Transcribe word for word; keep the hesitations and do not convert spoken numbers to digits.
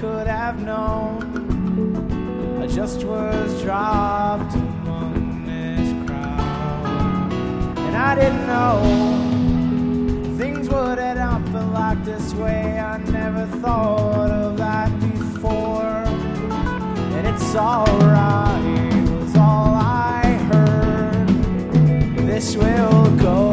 could have known I just was dropped among this crowd. And I didn't know things would end up like this way. I never thought of that before. And it's alright was all I heard. This will go.